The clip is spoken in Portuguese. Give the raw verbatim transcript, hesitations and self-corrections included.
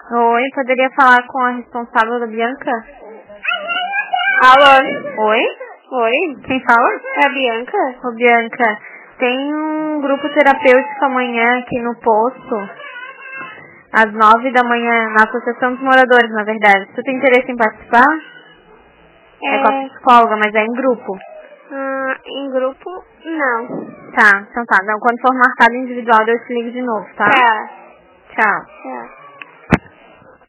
Oi, poderia falar com a responsável da Bianca? Alô? Oi? Oi? Quem fala? É a Bianca? Ô, Bianca, tem um grupo terapêutico amanhã aqui no posto, às nove da manhã, na Associação dos Moradores, na verdade. Tu tem interesse em participar? É, é com a psicóloga, mas é em grupo. Ah, em grupo, não. Tá, então tá. Não, quando for marcado individual, eu te ligo de novo, tá? Tá. Tchau. Tá.